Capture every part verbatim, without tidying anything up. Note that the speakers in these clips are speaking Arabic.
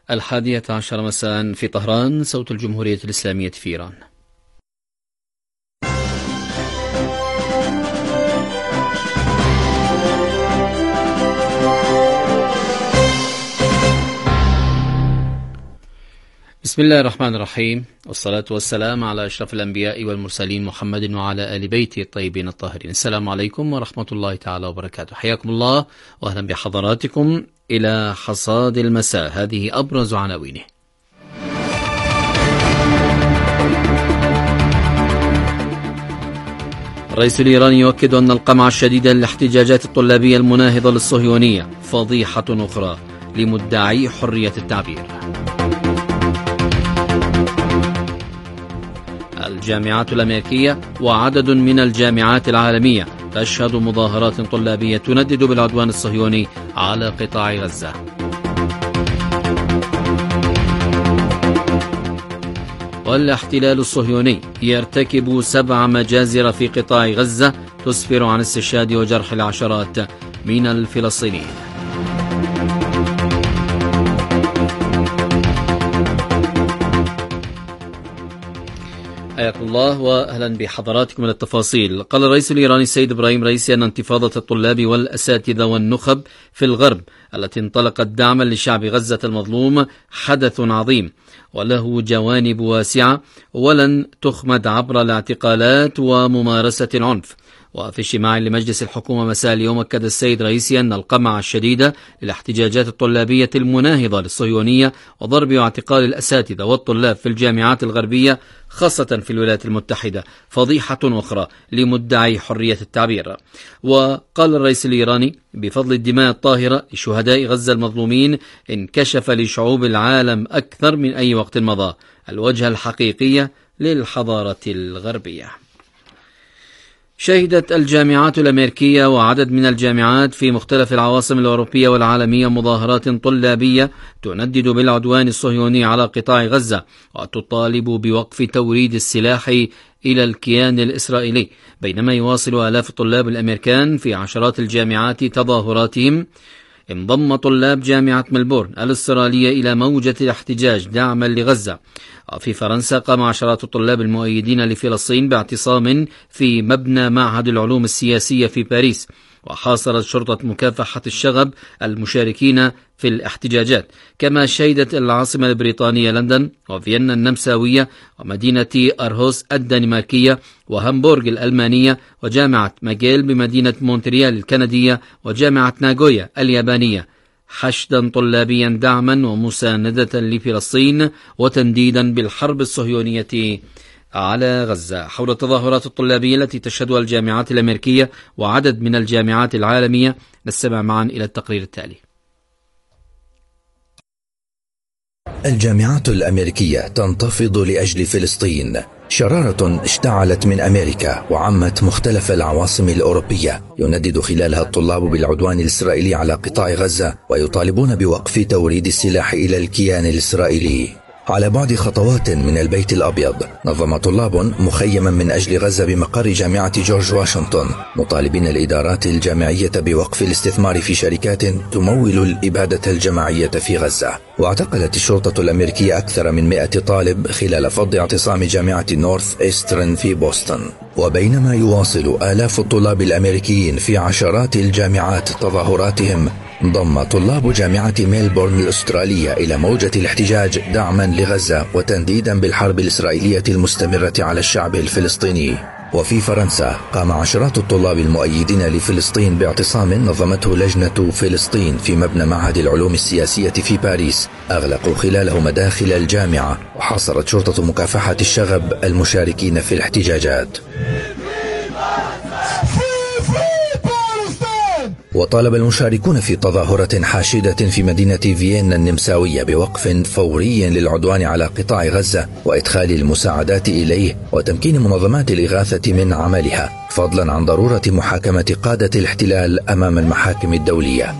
الحادية عشر مساء في طهران، صوت الجمهورية الإسلامية في إيران. بسم الله الرحمن الرحيم، والصلاة والسلام على أشرف الأنبياء والمرسلين محمد وعلى آل بيته الطيبين الطاهرين. السلام عليكم ورحمة الله تعالى وبركاته. حياكم الله وأهلا بحضراتكم إلى حصاد المساء. هذه أبرز عناوينه. الرئيس الإيراني يؤكد أن القمع الشديد للاحتجاجات الطلابية المناهضة للصهيونية فضيحة أخرى لمدعي حرية التعبير. الجامعات الأمريكية وعدد من الجامعات العالمية تشهد مظاهرات طلابية تندد بالعدوان الصهيوني على قطاع غزة. والاحتلال الصهيوني يرتكب سبع مجازر في قطاع غزة تسفر عن استشهاد وجرح العشرات من الفلسطينيين. حياكم الله واهلا بحضراتكم الى التفاصيل. قال الرئيس الايراني السيد ابراهيم رئيسي ان انتفاضة الطلاب والاساتذة والنخب في الغرب التي انطلقت دعما لشعب غزة المظلوم حدث عظيم وله جوانب واسعة ولن تخمد عبر الاعتقالات وممارسة العنف. وفي اجتماع لمجلس الحكومة مساء اليوم أكد السيد رئيسي أن القمع الشديد للاحتجاجات الطلابية المناهضة للصهيونية وضرب واعتقال الأساتذة والطلاب في الجامعات الغربية خاصة في الولايات المتحدة فضيحة أخرى لمدعي حرية التعبير. وقال الرئيس الإيراني بفضل الدماء الطاهرة لشهداء غزة المظلومين انكشف لشعوب العالم أكثر من أي وقت مضى الوجه الحقيقي للحضارة الغربية. شهدت الجامعات الأمريكية وعدد من الجامعات في مختلف العواصم الأوروبية والعالمية مظاهرات طلابية تندد بالعدوان الصهيوني على قطاع غزة وتطالب بوقف توريد السلاح إلى الكيان الإسرائيلي، بينما يواصل آلاف الطلاب الأمريكان في عشرات الجامعات تظاهراتهم. انضم طلاب جامعة ملبورن الأسترالية إلى موجة الاحتجاج دعما لغزة. في فرنسا قام عشرات الطلاب المؤيدين لفلسطين باعتصام في مبنى معهد العلوم السياسية في باريس، وحاصرت شرطة مكافحة الشغب المشاركين في الاحتجاجات. كما شهدت العاصمة البريطانية لندن وفيينا النمساوية ومدينة أرهوس الدنماركية وهامبورغ الألمانية وجامعة ماجيل بمدينة مونتريال الكندية وجامعة ناغويا اليابانية حشدا طلابيا دعما ومساندة لفلسطين وتنديدا بالحرب الصهيونية على غزة. حول التظاهرات الطلابية التي تشهدها الجامعات الأمريكية وعدد من الجامعات العالمية نستمع معا إلى التقرير التالي. الجامعات الأمريكية تنتفض لأجل فلسطين، شرارة اشتعلت من أمريكا وعمت مختلف العواصم الأوروبية، يندد خلالها الطلاب بالعدوان الإسرائيلي على قطاع غزة ويطالبون بوقف توريد السلاح إلى الكيان الإسرائيلي. على بعد خطوات من البيت الأبيض نظم طلاب مخيما من أجل غزة بمقر جامعة جورج واشنطن، مطالبين الإدارات الجامعية بوقف الاستثمار في شركات تمول الإبادة الجماعية في غزة. واعتقلت الشرطة الأمريكية أكثر من مئة طالب خلال فض اعتصام جامعة نورث إيسترن في بوسطن. وبينما يواصل آلاف الطلاب الأمريكيين في عشرات الجامعات تظاهراتهم، انضم طلاب جامعة ميلبورن الأسترالية إلى موجة الاحتجاج دعما لغزة وتنديدا بالحرب الإسرائيلية المستمرة على الشعب الفلسطيني. وفي فرنسا قام عشرات الطلاب المؤيدين لفلسطين باعتصام نظمته لجنة فلسطين في مبنى معهد العلوم السياسية في باريس، أغلقوا خلاله مداخل الجامعة وحاصرت شرطة مكافحة الشغب المشاركين في الاحتجاجات. وطالب المشاركون في تظاهرة حاشدة في مدينة فيينا النمساوية بوقف فوري للعدوان على قطاع غزة وإدخال المساعدات إليه وتمكين منظمات الإغاثة من عملها، فضلا عن ضرورة محاكمة قادة الاحتلال أمام المحاكم الدولية.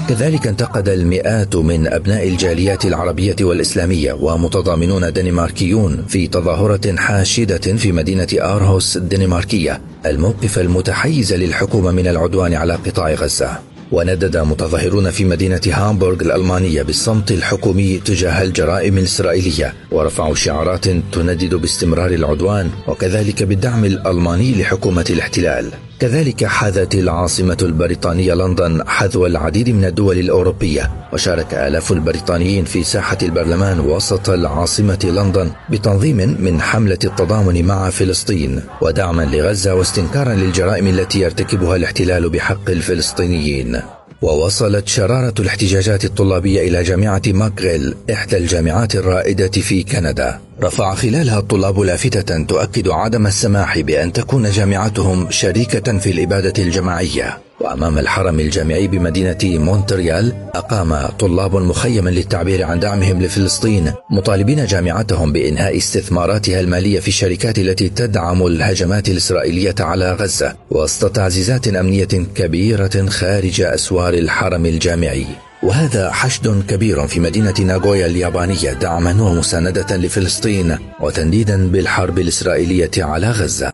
كذلك انتقد المئات من أبناء الجاليات العربية والإسلامية ومتضامنون دنماركيون في تظاهرة حاشدة في مدينة آرهوس الدنماركية الموقف المتحيز للحكومة من العدوان على قطاع غزة. وندد متظاهرون في مدينة هامبورغ الألمانية بالصمت الحكومي تجاه الجرائم الإسرائيلية، ورفعوا شعارات تندد باستمرار العدوان وكذلك بالدعم الألماني لحكومة الاحتلال. كذلك حاذت العاصمة البريطانية لندن حذو العديد من الدول الأوروبية، وشارك آلاف البريطانيين في ساحة البرلمان وسط العاصمة لندن بتنظيم من حملة التضامن مع فلسطين ودعما لغزة واستنكارا للجرائم التي يرتكبها الاحتلال بحق الفلسطينيين. ووصلت شرارة الاحتجاجات الطلابية إلى جامعة ماكغيل إحدى الجامعات الرائدة في كندا، رفع خلالها الطلاب لافتة تؤكد عدم السماح بأن تكون جامعتهم شريكة في الإبادة الجماعية. وأمام الحرم الجامعي بمدينة مونتريال أقام طلاب مخيما للتعبير عن دعمهم لفلسطين، مطالبين جامعتهم بإنهاء استثماراتها المالية في الشركات التي تدعم الهجمات الإسرائيلية على غزة وسط تعزيزات أمنية كبيرة خارج أسوار الحرم الجامعي. وهذا حشد كبير في مدينة ناغويا اليابانية دعما ومساندة لفلسطين وتنديدا بالحرب الإسرائيلية على غزة.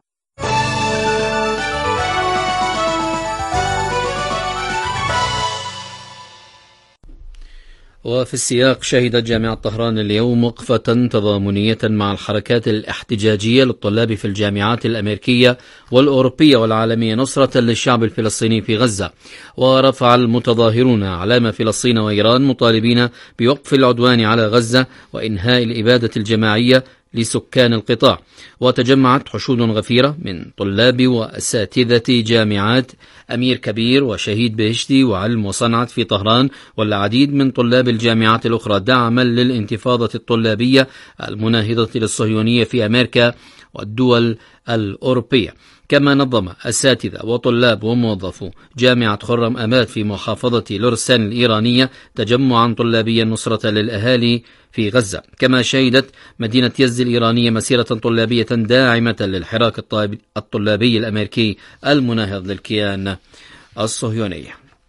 وفي السياق شهدت جامعة طهران اليوم وقفة تضامنية مع الحركات الاحتجاجية للطلاب في الجامعات الأمريكية والأوروبية والعالمية نصرة للشعب الفلسطيني في غزة. ورفع المتظاهرون علام فلسطين وإيران مطالبين بوقف العدوان على غزة وإنهاء الإبادة الجماعية لسكان القطاع. وتجمعت حشود غفيرة من طلاب وأساتذة جامعات أمير كبير وشهيد بهشتي وعلم وصنعت في طهران والعديد من طلاب الجامعات الأخرى دعما للانتفاضة الطلابية المناهضة للصهيونية في أمريكا والدول الأوروبية. كما نظم أساتذة وطلاب وموظفو جامعة خرم أماد في محافظة لورسان الإيرانية تجمعا طلابيا نصرة للأهالي في غزة. كما شهدت مدينة يزد الإيرانية مسيرة طلابية داعمة للحراك الطلابي الأمريكي المناهض للكيان الصهيوني.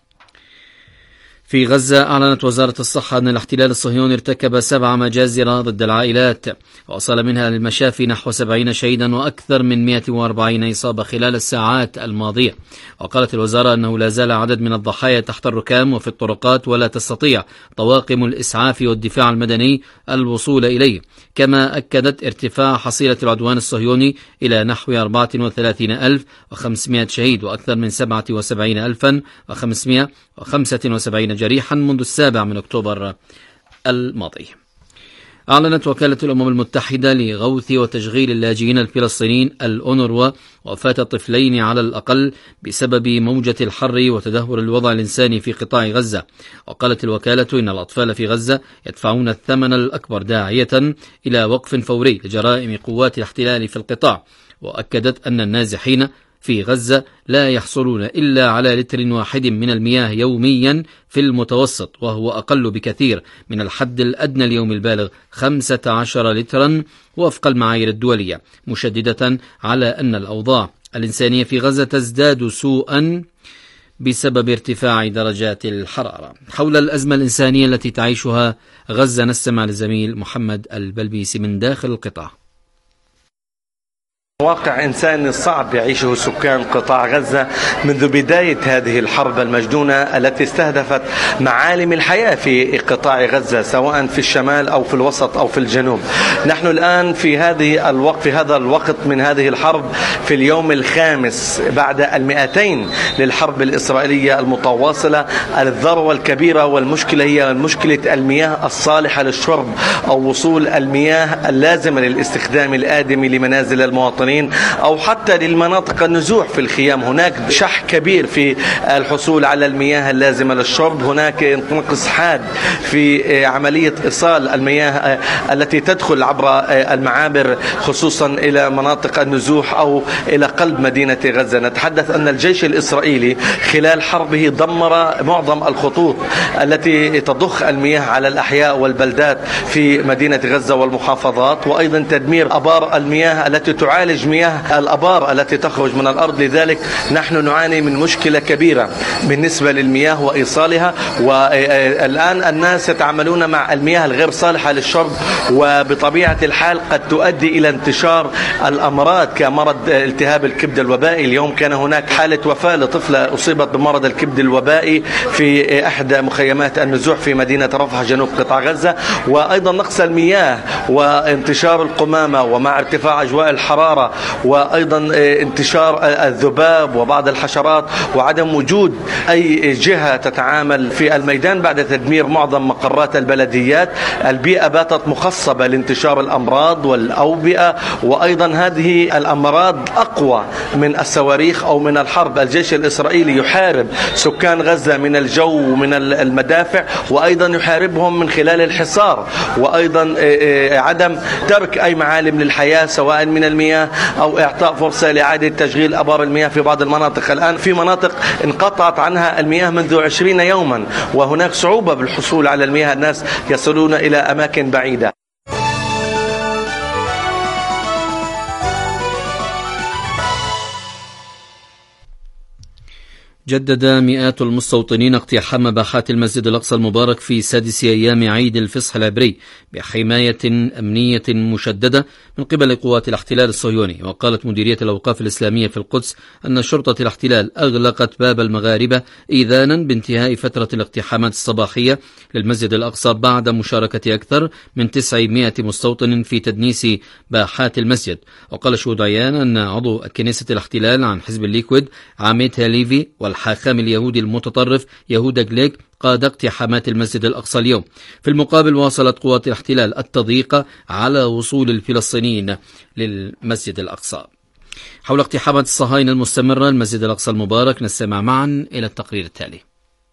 في غزة أعلنت وزارة الصحة أن الاحتلال الصهيوني ارتكب سبع مجازر ضد العائلات ووصل منها للمشافي نحو سبعين شهيدا وأكثر من مئة وأربعين إصابة خلال الساعات الماضية. وقالت الوزارة أنه لا زال عدد من الضحايا تحت الركام وفي الطرقات ولا تستطيع طواقم الإسعاف والدفاع المدني الوصول إليه. كما أكدت ارتفاع حصيلة العدوان الصهيوني إلى نحو أربعة وثلاثين ألف وخمسمئة شهيد وأكثر من سبعة وسبعين ألفا وخمسمئة وخمسة وسبعين جريحا منذ السابع من أكتوبر الماضي. أعلنت وكالة الأمم المتحدة لغوث وتشغيل اللاجئين الفلسطينيين الأونروا وفاة طفلين على الأقل بسبب موجة الحر وتدهور الوضع الإنساني في قطاع غزة. وقالت الوكالة إن الأطفال في غزة يدفعون الثمن الأكبر داعية إلى وقف فوري لجرائم قوات الاحتلال في القطاع. وأكدت أن النازحين في غزة لا يحصلون إلا على لتر واحد من المياه يوميا في المتوسط، وهو أقل بكثير من الحد الأدنى اليومي البالغ خمسة عشر لترا وفق المعايير الدولية، مشددة على أن الأوضاع الإنسانية في غزة تزداد سوءا بسبب ارتفاع درجات الحرارة. حول الأزمة الإنسانية التي تعيشها غزة نستمع للزميل محمد البلبيسي من داخل القطاع. واقع إنساني صعب يعيشه سكان قطاع غزة منذ بداية هذه الحرب المجنونة التي استهدفت معالم الحياة في قطاع غزة سواء في الشمال أو في الوسط أو في الجنوب. نحن الآن في هذه الوقت في هذا الوقت من هذه الحرب في اليوم الخامس بعد المئتين للحرب الإسرائيلية المتواصلة. الذروة الكبيرة والمشكلة هي مشكلة المياه الصالحة للشرب أو وصول المياه اللازمة للاستخدام الآدمي لمنازل المواطنين أو حتى للمناطق النزوح في الخيام. هناك شح كبير في الحصول على المياه اللازمة للشرب، هناك نقص حاد في عملية إيصال المياه التي تدخل عبر المعابر خصوصا إلى مناطق النزوح أو إلى قلب مدينة غزة. نتحدث أن الجيش الإسرائيلي خلال حربه دمر معظم الخطوط التي تضخ المياه على الأحياء والبلدات في مدينة غزة والمحافظات، وأيضا تدمير أبار المياه التي تعالج نتائج مياه الأبار التي تخرج من الأرض. لذلك نحن نعاني من مشكلة كبيرة بالنسبة للمياه وإيصالها، والآن الناس يتعاملون مع المياه الغير صالحة للشرب، وبطبيعة الحال قد تؤدي إلى انتشار الأمراض كمرض التهاب الكبد الوبائي. اليوم كان هناك حالة وفاة لطفلة أصيبت بمرض الكبد الوبائي في إحدى مخيمات النزوح في مدينة رفح جنوب قطاع غزة. وأيضا نقص المياه وانتشار القمامة ومع ارتفاع أجواء الحرارة، وأيضا انتشار الذباب وبعض الحشرات، وعدم وجود أي جهة تتعامل في الميدان بعد تدمير معظم مقرات البلديات. البيئة باتت مخصبة لانتشار الأمراض والأوبئة، وأيضا هذه الأمراض أقوى من الصواريخ أو من الحرب. الجيش الإسرائيلي يحارب سكان غزة من الجو ومن المدافع، وأيضا يحاربهم من خلال الحصار، وأيضا عدم ترك أي معالم للحياة سواء من المياه أو إعطاء فرصة لإعادة تشغيل أبار المياه في بعض المناطق. الآن في مناطق انقطعت عنها المياه منذ عشرين يوما، وهناك صعوبة بالحصول على المياه، الناس يصلون إلى أماكن بعيدة. جدد مئات المستوطنين اقتحام باحات المسجد الأقصى المبارك في سادس أيام عيد الفصح العبري بحماية أمنية مشددة من قبل قوات الاحتلال الصهيوني. وقالت مديرية الأوقاف الإسلامية في القدس أن شرطة الاحتلال أغلقت باب المغاربة إذانا بانتهاء فترة الاقتحامات الصباحية للمسجد الأقصى بعد مشاركة أكثر من تسعمائة مستوطن في تدنيس باحات المسجد. وقال شهود عيان أن عضو كنيسة الاحتلال عن حزب الليكويد عميد هاليفي والحاخام اليهودي المتطرف يهودا جليك قاد اقتحامات المسجد الأقصى اليوم. في المقابل واصلت قوات الاحتلال التضييق على وصول الفلسطينيين للمسجد الأقصى. حول اقتحامات الصهاينة المستمرة المسجد الأقصى المبارك نستمع معا إلى التقرير التالي.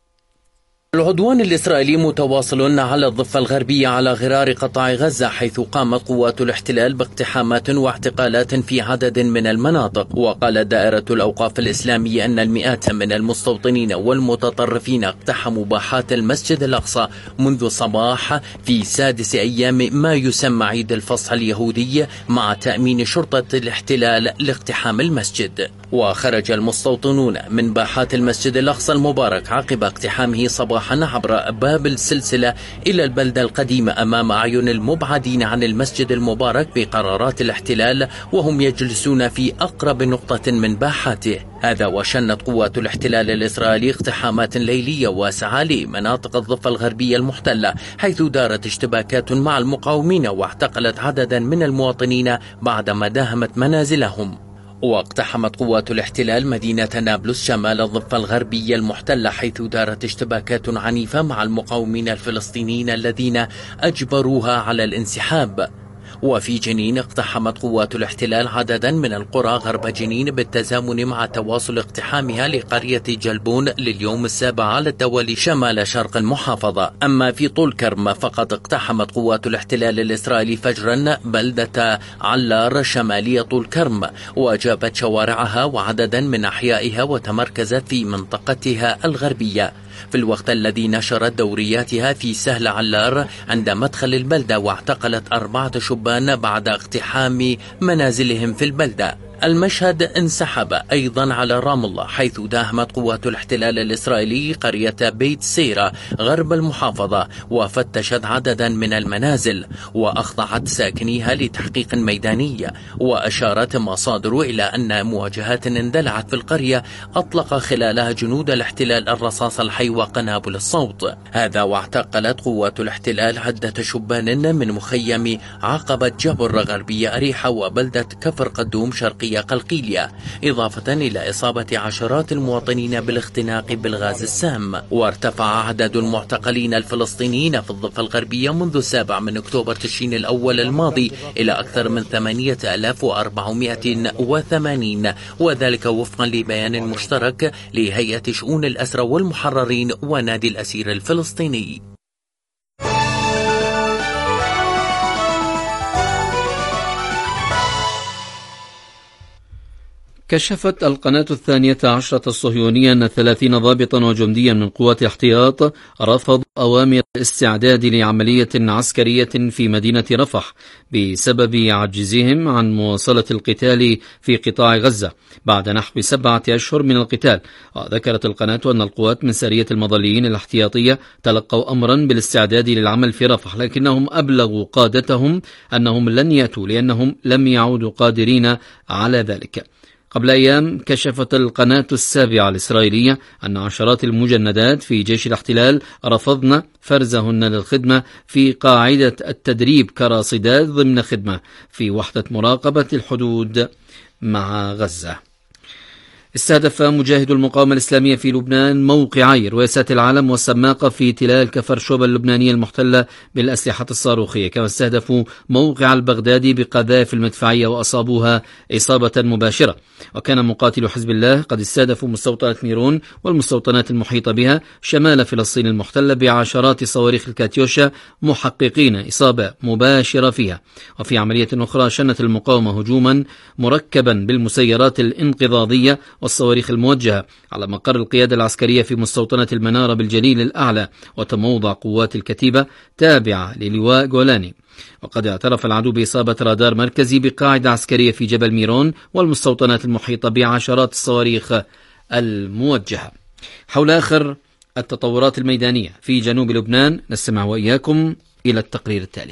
العدوان الإسرائيلي متواصل على الضفة الغربية على غرار قطاع غزة، حيث قامت قوات الاحتلال باقتحامات واعتقالات في عدد من المناطق. وقالت دائرة الأوقاف الإسلامية أن المئات من المستوطنين والمتطرفين اقتحموا باحات المسجد الأقصى منذ صباح في سادس أيام ما يسمى عيد الفصح اليهودي، مع تأمين شرطة الاحتلال لاقتحام المسجد. وخرج المستوطنون من باحات المسجد الأقصى المبارك عقب اقتحامه صباحا عبر باب السلسلة إلى البلدة القديمة أمام أعين المبعدين عن المسجد المبارك بقرارات الاحتلال، وهم يجلسون في أقرب نقطة من باحاته. هذا وشنت قوات الاحتلال الإسرائيلي اقتحامات ليلية واسعة لمناطق الضفة الغربية المحتلة، حيث دارت اشتباكات مع المقاومين واعتقلت عددا من المواطنين بعدما داهمت منازلهم. واقتحمت قوات الاحتلال مدينة نابلس شمال الضفة الغربية المحتلة، حيث دارت اشتباكات عنيفة مع المقاومين الفلسطينيين الذين أجبروها على الانسحاب. وفي جنين اقتحمت قوات الاحتلال عددا من القرى غرب جنين بالتزامن مع تواصل اقتحامها لقرية جلبون لليوم السابع على التوالي شمال شرق المحافظة. أما في طول كرم فقد اقتحمت قوات الاحتلال الإسرائيلي فجرا بلدة علار شمالية طول كرم، وجابت شوارعها وعددا من أحيائها وتمركزت في منطقتها الغربية، في الوقت الذي نشرت دورياتها في سهل علار عند مدخل البلدة، واعتقلت أربعة شبان بعد اقتحام منازلهم في البلدة. المشهد انسحب أيضا على رام الله، حيث داهمت قوات الاحتلال الإسرائيلي قرية بيت سيرة غرب المحافظة وفتشت عددا من المنازل وأخضعت ساكنيها لتحقيق ميداني. وأشارت مصادر إلى أن مواجهات اندلعت في القرية أطلق خلالها جنود الاحتلال الرصاص الحي وقنابل الصوت. هذا واعتقلت قوات الاحتلال عدة شبان من مخيم عقبة جبر غربية أريحة وبلدة كفر قدوم شرقية قلقيلية، إضافة إلى إصابة عشرات المواطنين بالاختناق بالغاز السام. وارتفع عدد المعتقلين الفلسطينيين في الضفة الغربية منذ السابع من أكتوبر تشرين الأول الماضي إلى أكثر من ثمانية آلاف وأربعمائة وثمانين، وذلك وفقا لبيان مشترك لهيئة شؤون الأسرى والمحررين ونادي الأسير الفلسطيني. كشفت القناة الثانية عشرة الصهيونية أن ثلاثين ضابطا وجنديا من قوات الاحتياط رفضوا أوامر الاستعداد لعملية عسكرية في مدينة رفح بسبب عجزهم عن مواصلة القتال في قطاع غزة بعد نحو سبعة أشهر من القتال. وذكرت القناة أن القوات من سرية المظليين الاحتياطية تلقوا أمرا بالاستعداد للعمل في رفح، لكنهم أبلغوا قادتهم أنهم لن يأتوا لأنهم لم يعودوا قادرين على ذلك. قبل أيام كشفت القناة السابعة الإسرائيلية أن عشرات المجندات في جيش الاحتلال رفضن فرزهن للخدمة في قاعدة التدريب كراصدات ضمن خدمة في وحدة مراقبة الحدود مع غزة. استهدف مجاهد المقاومة الإسلامية في لبنان موقعي رويسات العلم والسماقة في تلال كفر شوبا اللبنانية المحتلة بالأسلحة الصاروخية، كما استهدفوا موقع البغدادي بقذائف المدفعية وأصابوها إصابة مباشرة. وكان مقاتل حزب الله قد استهدفوا مستوطنة ميرون والمستوطنات المحيطة بها شمال فلسطين المحتلة بعشرات صواريخ الكاتيوشا محققين إصابة مباشرة فيها. وفي عملية أخرى شنت المقاومة هجوما مركبا بالمسيرات الانقضاضية والصواريخ الموجهة على مقر القيادة العسكرية في مستوطنة المنارة بالجليل الأعلى وتموضع قوات الكتيبة تابعة للواء جولاني. وقد اعترف العدو بإصابة رادار مركزي بقاعدة عسكرية في جبل ميرون والمستوطنات المحيطة بعشرات الصواريخ الموجهة. حول آخر التطورات الميدانية في جنوب لبنان نستمع وإياكم إلى التقرير التالي.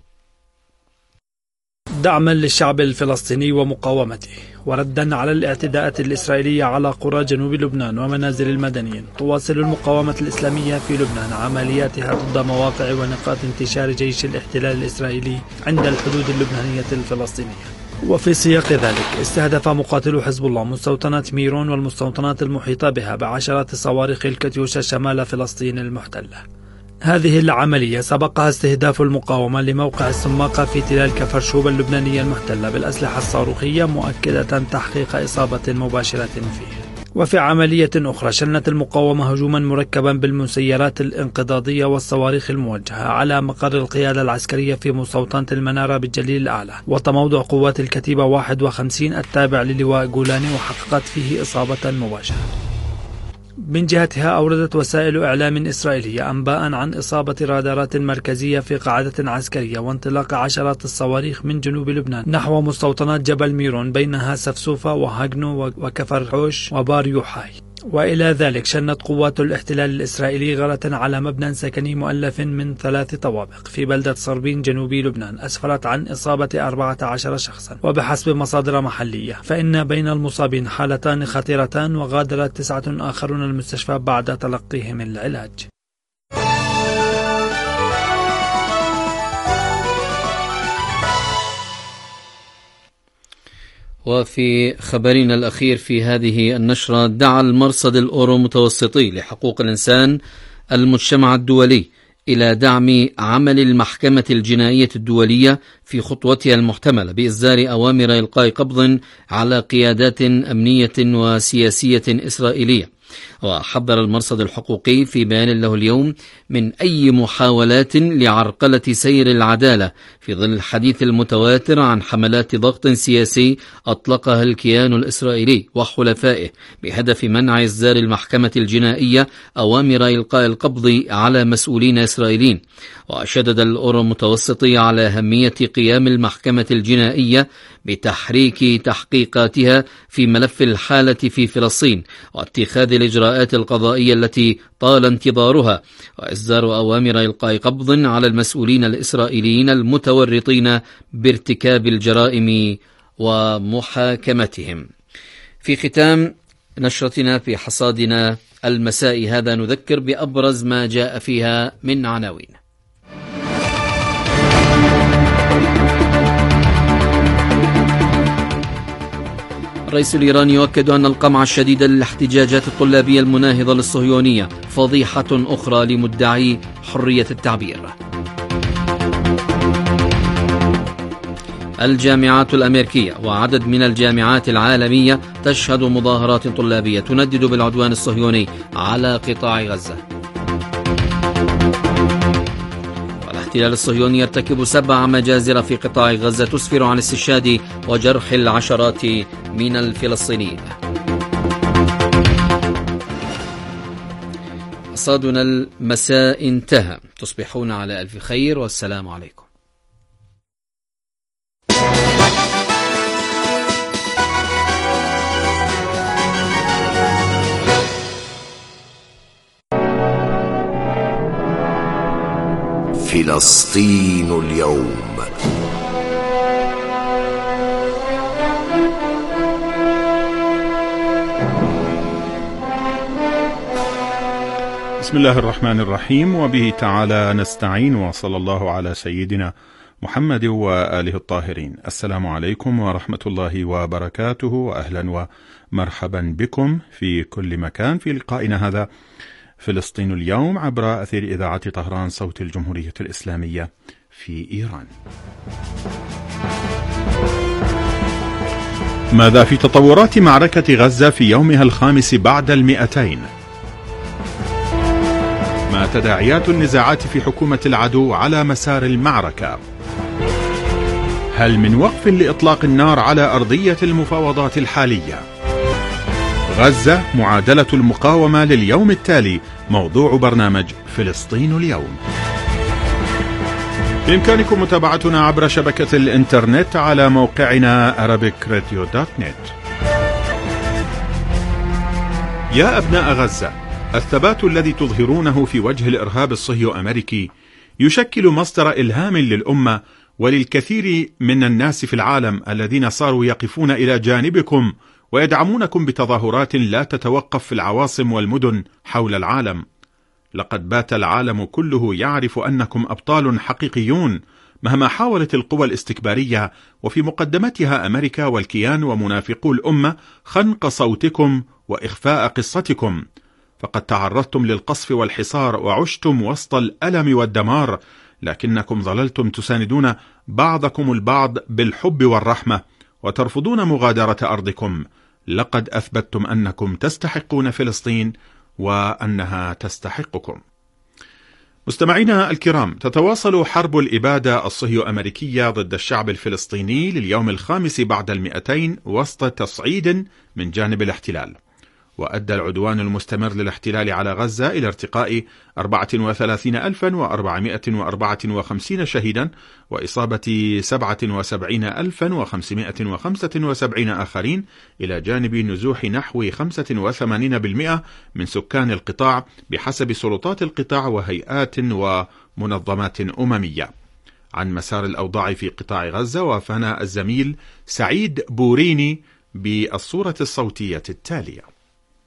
دعما للشعب الفلسطيني ومقاومته وردا على الاعتداءات الإسرائيلية على قرى جنوب لبنان ومنازل المدنيين، تواصل المقاومة الإسلامية في لبنان عملياتها ضد مواقع ونقاط انتشار جيش الاحتلال الإسرائيلي عند الحدود اللبنانية الفلسطينية. وفي سياق ذلك استهدف مقاتلو حزب الله مستوطنات ميرون والمستوطنات المحيطة بها بعشرات صواريخ الكاتيوشا شمال فلسطين المحتلة. هذه العملية سبقها استهداف المقاومة لموقع السماقة في تلال كفر شوبا اللبنانية المحتلة بالأسلحة الصاروخية، مؤكدة تحقيق إصابة مباشرة فيه. وفي عملية أخرى شنت المقاومة هجوما مركبا بالمسيرات الانقضاضية والصواريخ الموجهة على مقر القيادة العسكرية في مستوطنة المنارة بالجليل الأعلى وتموضع قوات الكتيبة واحد وخمسين التابع للواء جولاني، وحققت فيه إصابة مباشرة. من جهتها أوردت وسائل إعلام إسرائيلية أنباء عن إصابة رادارات مركزية في قاعدة عسكرية وانطلاق عشرات الصواريخ من جنوب لبنان نحو مستوطنات جبل ميرون بينها سفسوفة وهاجنو وكفر حوش وبار يوحاي. وإلى ذلك شنت قوات الاحتلال الإسرائيلي غارة على مبنى سكني مؤلف من ثلاث طوابق في بلدة صربين جنوبي لبنان أسفرت عن إصابة أربعة عشر شخصا. وبحسب مصادر محلية فإن بين المصابين حالتان خطيرتان، وغادر تسعة آخرون المستشفى بعد تلقيهم العلاج. وفي خبرنا الأخير في هذه النشرة، دعا المرصد الأورو متوسطي لحقوق الإنسان المجتمع الدولي إلى دعم عمل المحكمة الجنائية الدولية في خطوتها المحتملة بإصدار أوامر إلقاء قبض على قيادات أمنية وسياسية إسرائيلية. وحذر المرصد الحقوقي في بيان له اليوم من أي محاولات لعرقلة سير العدالة في ظل الحديث المتواتر عن حملات ضغط سياسي أطلقها الكيان الإسرائيلي وحلفائه بهدف منع إصدار المحكمة الجنائية أوامر إلقاء القبض على مسؤولين إسرائيليين. وشدد الأورو المتوسطي على أهمية قيام المحكمة الجنائية بتحريك تحقيقاتها في ملف الحالة في فلسطين واتخاذ الإجراءات القضائية التي طال انتظارها، وإصدار أوامر إلقاء قبض على المسؤولين الإسرائيليين المتورطين بارتكاب الجرائم ومحاكمتهم. في ختام نشرتنا في حصادنا المسائي هذا نذكر بأبرز ما جاء فيها من عناوين. الرئيس الإيراني يؤكد أن القمع الشديد للاحتجاجات الطلابية المناهضة للصهيونية فضيحة أخرى لمدعي حرية التعبير. الجامعات الأمريكية وعدد من الجامعات العالمية تشهد مظاهرات طلابية تندد بالعدوان الصهيوني على قطاع غزة. الاحتلال الصهيوني يرتكب سبع مجازر في قطاع غزة تسفر عن استشهاد وجرح العشرات من الفلسطينيين. حصادنا المساء انتهى، تصبحون على ألف خير والسلام عليكم. فلسطين اليوم. بسم الله الرحمن الرحيم، وبه تعالى نستعين، وصلى الله على سيدنا محمد وآله الطاهرين. السلام عليكم ورحمة الله وبركاته، وأهلا ومرحبا بكم في كل مكان في لقائنا هذا فلسطين اليوم عبر أثير إذاعة طهران صوت الجمهورية الإسلامية في إيران. ماذا في تطورات معركة غزة في يومها الخامس بعد المئتين؟ ما تداعيات النزاعات في حكومة العدو على مسار المعركة؟ هل من وقف لإطلاق النار على أرضية المفاوضات الحالية؟ غزة معادلة المقاومة لليوم التالي موضوع برنامج فلسطين اليوم. بإمكانكم متابعتنا عبر شبكة الإنترنت على موقعنا arabic radio dot net. يا أبناء غزة، الثبات الذي تظهرونه في وجه الإرهاب الصهيو أمريكي يشكل مصدر إلهام للأمة وللكثير من الناس في العالم الذين صاروا يقفون إلى جانبكم ويدعمونكم بتظاهرات لا تتوقف في العواصم والمدن حول العالم. لقد بات العالم كله يعرف أنكم أبطال حقيقيون مهما حاولت القوى الاستكبارية، وفي مقدمتها أمريكا والكيان ومنافقو الأمة خنق صوتكم وإخفاء قصتكم. فقد تعرضتم للقصف والحصار وعشتم وسط الألم والدمار، لكنكم ظللتم تساندون بعضكم البعض بالحب والرحمة وترفضون مغادرة أرضكم. لقد أثبتتم أنكم تستحقون فلسطين وأنها تستحقكم. مستمعينا الكرام، تتواصل حرب الإبادة الصهيو أمريكية ضد الشعب الفلسطيني لليوم الخامس بعد المئتين وسط تصعيد من جانب الاحتلال. وأدى العدوان المستمر للاحتلال على غزة إلى ارتقاء أربعة وثلاثين ألفا وأربعمائة وأربعة وخمسين شهيدا وإصابة سبعة وسبعين ألفا وخمسمائة وخمسة وسبعين آخرين، إلى جانب نزوح نحو خمسة وثمانين بالمئة من سكان القطاع بحسب سلطات القطاع وهيئات ومنظمات أممية. عن مسار الأوضاع في قطاع غزة وافانا الزميل سعيد بوريني بالصورة الصوتية التالية.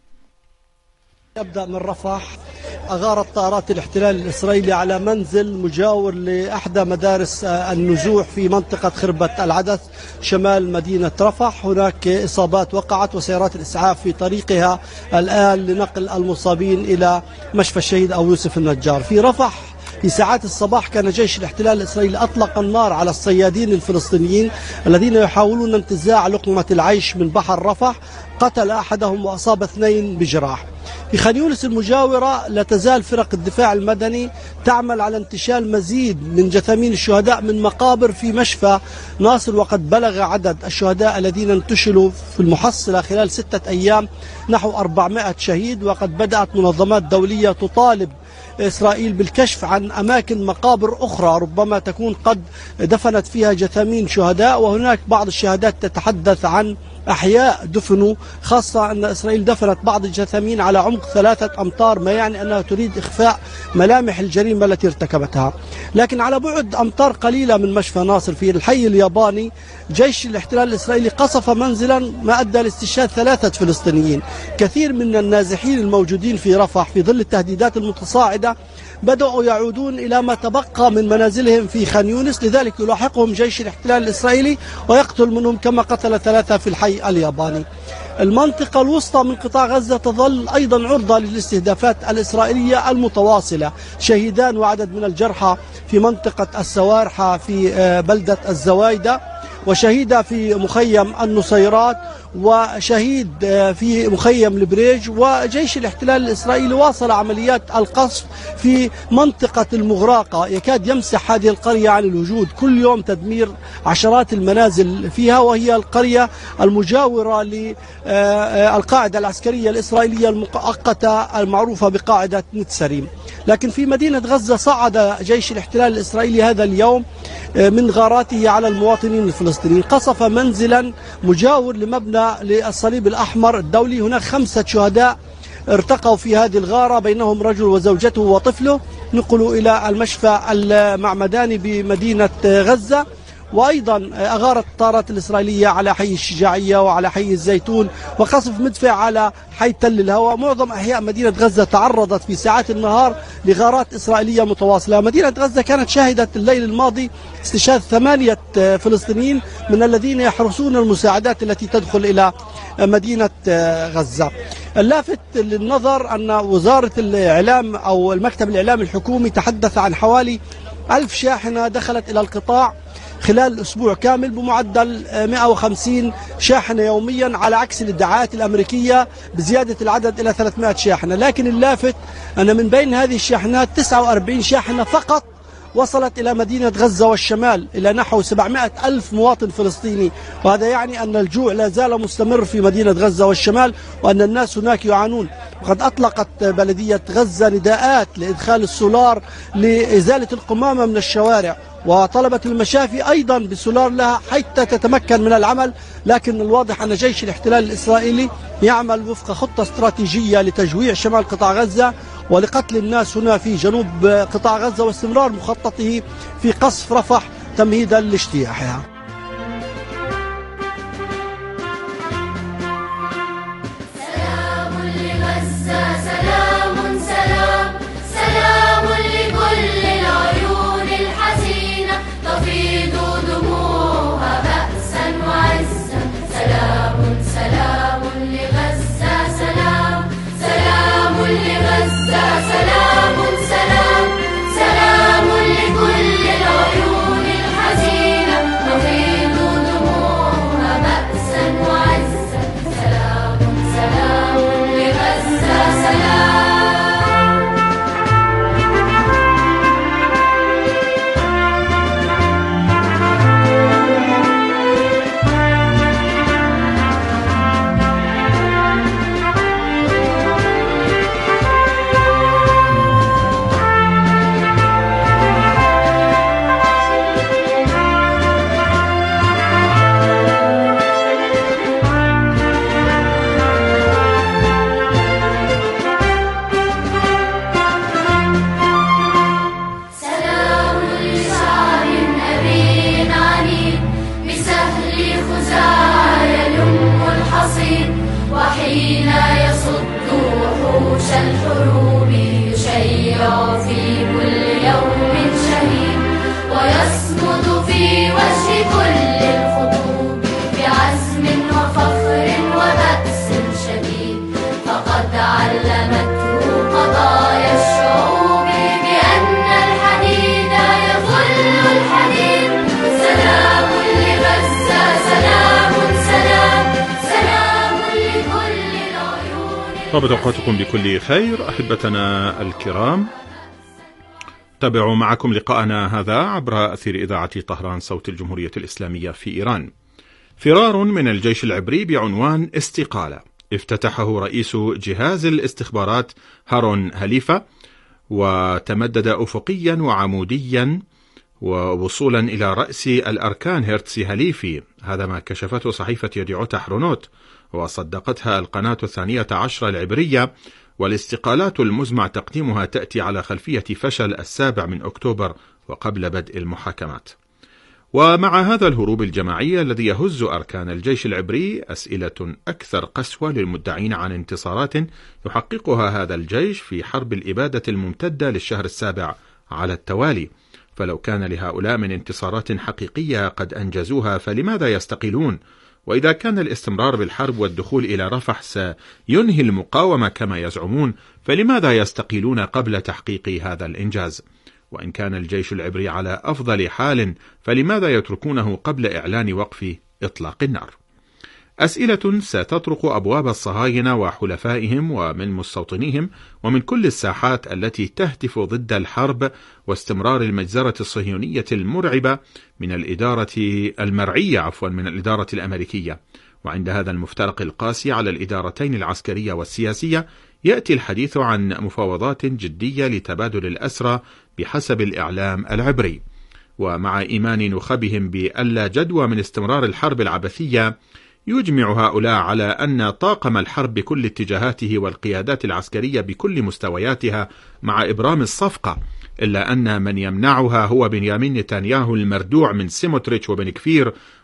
يبدأ من رفح. أغارت طائرات الاحتلال الإسرائيلي على منزل مجاور لأحدى مدارس النزوح في منطقة خربة العدث شمال مدينة رفح. هناك إصابات وقعت، وسيارات الإسعاف في طريقها الآن لنقل المصابين إلى مشفى الشهيد أبو يوسف النجار. في رفح في ساعات الصباح كان جيش الاحتلال الإسرائيلي أطلق النار على الصيادين الفلسطينيين الذين يحاولون انتزاع لقمة العيش من بحر رفح. قتل أحدهم وأصاب اثنين بجراح. في خان يونس المجاورة لا تزال فرق الدفاع المدني تعمل على انتشال مزيد من جثامين الشهداء من مقابر في مشفى ناصر، وقد بلغ عدد الشهداء الذين انتشلوا في المحصلة خلال ستة أيام نحو أربعمائة شهيد. وقد بدأت منظمات دولية تطالب إسرائيل بالكشف عن أماكن مقابر أخرى ربما تكون قد دفنت فيها جثامين شهداء، وهناك بعض الشهادات تتحدث عن أحياء دفنوا، خاصة أن إسرائيل دفنت بعض الجثامين على عمق ثلاثة أمتار، ما يعني أنها تريد إخفاء ملامح الجريمة التي ارتكبتها. لكن على بعد أمتار قليلة من مشفى ناصر في الحي الياباني جيش الاحتلال الإسرائيلي قصف منزلا ما أدى لاستشهاد ثلاثة فلسطينيين. كثير من النازحين الموجودين في رفح في ظل التهديدات المتصاعدة بدأوا يعودون إلى ما تبقى من منازلهم في خان يونس، لذلك يلاحقهم جيش الاحتلال الإسرائيلي ويقتل منهم كما قتل ثلاثة في الحي الياباني. المنطقة الوسطى من قطاع غزة تظل أيضا عرضة للاستهدافات الإسرائيلية المتواصلة. شهيدان وعدد من الجرحى في منطقة السوارحة في بلدة الزوايدة، وشهيدة في مخيم النصيرات وشهيد في مخيم البريج. وجيش الاحتلال الإسرائيلي واصل عمليات القصف في منطقة المغراقة، يكاد يمسح هذه القرية عن الوجود، كل يوم تدمير عشرات المنازل فيها، وهي القرية المجاورة للقاعدة العسكرية الإسرائيلية المؤقتة المعروفة بقاعدة نتسريم. لكن في مدينة غزة صعد جيش الاحتلال الإسرائيلي هذا اليوم من غاراته على المواطنين الفلسطينيين، قصف منزلا مجاور لمبنى للصليب الأحمر الدولي. هناك خمسة شهداء ارتقوا في هذه الغارة، بينهم رجل وزوجته وطفله، نقلوا إلى المشفى المعمداني بمدينة غزة. وأيضا أغارت الطائرات الإسرائيلية على حي الشجاعية وعلى حي الزيتون، وقصف مدفع على حي تل الهوى. معظم أحياء مدينة غزة تعرضت في ساعات النهار لغارات إسرائيلية متواصلة. مدينة غزة كانت شهدت الليل الماضي استشهاد ثمانية فلسطينيين من الذين يحرسون المساعدات التي تدخل إلى مدينة غزة. اللافت للنظر أن وزارة الإعلام أو المكتب الإعلامي الحكومي تحدث عن حوالي ألف شاحنة دخلت إلى القطاع خلال أسبوع كامل بمعدل مئة وخمسين شاحنة يوميا، على عكس الادعاءات الأمريكية بزيادة العدد إلى ثلاثمائة شاحنة. لكن اللافت أن من بين هذه الشاحنات تسعة وأربعين شاحنة فقط وصلت إلى مدينة غزة والشمال، إلى نحو سبعمائة ألف مواطن فلسطيني. وهذا يعني أن الجوع لا زال مستمر في مدينة غزة والشمال، وأن الناس هناك يعانون. وقد أطلقت بلدية غزة نداءات لإدخال السولار لإزالة القمامة من الشوارع، وطلبت المشافي أيضا بالسولار لها حتى تتمكن من العمل. لكن الواضح أن جيش الاحتلال الإسرائيلي يعمل وفق خطة استراتيجية لتجويع شمال قطاع غزة ولقتل الناس هنا في جنوب قطاع غزة، واستمرار مخططه في قصف رفح تمهيدا لاجتياحها. طابت أوقاتكم بكل خير أحبتنا الكرام. تابعوا معكم لقاءنا هذا عبر أثير إذاعة طهران صوت الجمهورية الإسلامية في إيران. فرار من الجيش العبري بعنوان استقالة افتتحه رئيس جهاز الاستخبارات هارون هليفة، وتمدد أفقيا وعموديا ووصولا إلى رأس الأركان هرتسي هليفي. هذا ما كشفته صحيفة يديعوت أحرونوت وصدقتها القناة الثانية عشر العبرية. والاستقالات المزمع تقديمها تأتي على خلفية فشل السابع من أكتوبر وقبل بدء المحاكمات. ومع هذا الهروب الجماعي الذي يهز أركان الجيش العبري، أسئلة أكثر قسوة للمدعين عن انتصارات يحققها هذا الجيش في حرب الإبادة الممتدة للشهر السابع على التوالي. فلو كان لهؤلاء من انتصارات حقيقية قد أنجزوها فلماذا يستقيلون؟ وإذا كان الاستمرار بالحرب والدخول إلى رفح سينهي المقاومة كما يزعمون، فلماذا يستقيلون قبل تحقيق هذا الإنجاز؟ وإن كان الجيش العبري على أفضل حال فلماذا يتركونه قبل إعلان وقف إطلاق النار؟ أسئلة ستطرق أبواب الصهاينة وحلفائهم ومن مستوطنيهم ومن كل الساحات التي تهتف ضد الحرب واستمرار المجزرة الصهيونية المرعبة من الإدارة المرعية عفوا من الإدارة الأمريكية. وعند هذا المفترق القاسي على الإدارتين العسكرية والسياسية يأتي الحديث عن مفاوضات جدية لتبادل الأسرى بحسب الإعلام العبري. ومع إيمان نخبهم بألا جدوى من استمرار الحرب العبثية، يجمع هؤلاء على أن طاقم الحرب بكل اتجاهاته والقيادات العسكرية بكل مستوياتها مع إبرام الصفقة، إلا أن من يمنعها هو بنيامين نتنياهو المردوع من سيموتريتش وبن كفير